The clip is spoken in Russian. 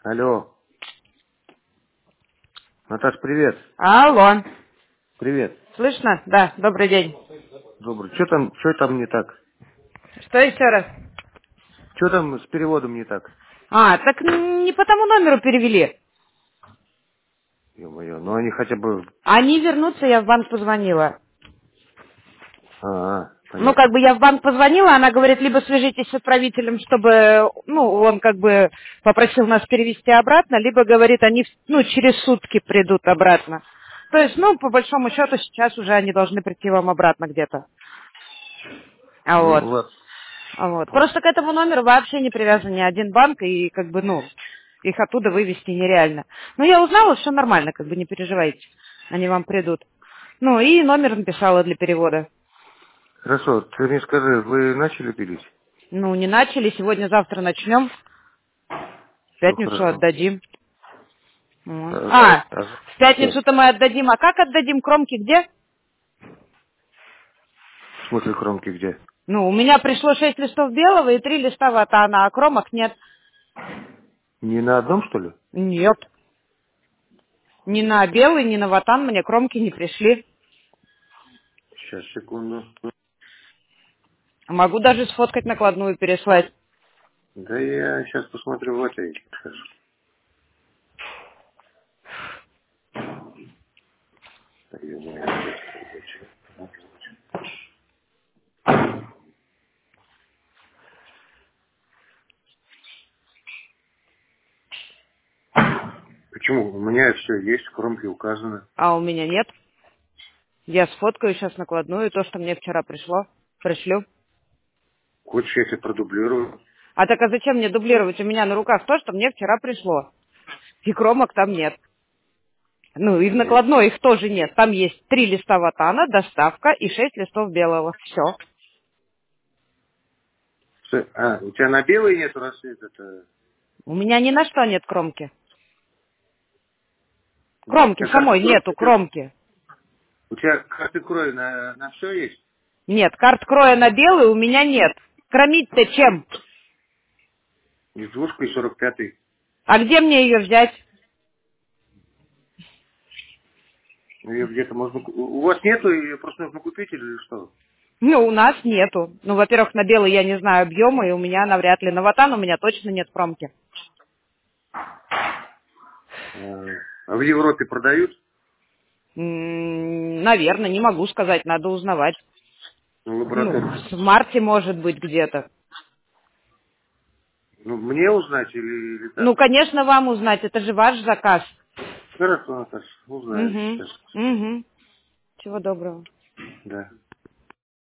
Алло. Наташ, привет. Алло. Привет. Слышно? Да, добрый день. Добрый. Что там не так? Что еще раз? Что там с переводом не так? Так не по тому номеру перевели. Ё-моё, ну они хотя бы... Они вернутся, я в банк позвонила. Ну, Понятно. как бы я в банк позвонила, она говорит, либо свяжитесь с отправителем, чтобы, он как бы попросил нас перевести обратно, либо, говорит, они, через сутки придут обратно. То есть, по большому счету, сейчас уже они должны прийти вам обратно где-то. Ну, Вот. ладно. Вот. Просто к этому номеру вообще не привязан ни один банк, и как бы, их оттуда вывести нереально. Но я узнала, все нормально, как бы не переживайте. Они вам придут. И номер написала для перевода. Хорошо, ты мне скажи, вы начали пилить? Не начали, сегодня-завтра начнем, в Все пятницу хорошо. отдадим. Вот. В Что? пятницу-то мы отдадим, а как отдадим? Кромки где? В смысле кромки где? У меня пришло 6 листов белого и 3 листа ватана, а кромок нет. Не на одном, что ли? Нет. Ни на белый, ни на ватан мне кромки не пришли. Сейчас, секунду. Могу даже сфоткать накладную переслать. Да я сейчас посмотрю в этой. Сейчас. Почему? У меня все есть, кромки указаны. А у меня нет. Я сфоткаю сейчас накладную, то, что мне вчера пришло. Пришлю. Хочешь, я тебе продублирую? А зачем мне дублировать? У меня на руках то, что мне вчера пришло. И кромок там нет. И в Нет. накладной их тоже нет. Там есть 3 листа ватана, доставка и 6 листов белого. Все. У тебя на белый нету рассвета-то? У меня ни на что нет кромки. У Кромки тебя карты самой крови, нету, кромки. у тебя карты крови на все есть? Нет, карт кроя на белый у меня нет. Кромить-то чем? И двушка, и 45-й. А где мне ее взять? Ее где-то можно... У вас нету, ее просто нужно купить или что? У нас нету. Во-первых, на белый я не знаю объема, и у меня навряд ли. На ватан у меня точно нет кромки. А в Европе продают? Наверное, не могу сказать, надо узнавать. Ну, лабораторию. В марте может быть где-то. Ну, мне узнать или так? Конечно, вам узнать, это же ваш заказ. Хорошо, Наташа, узнаем Угу. сейчас. Угу. Всего доброго. Да.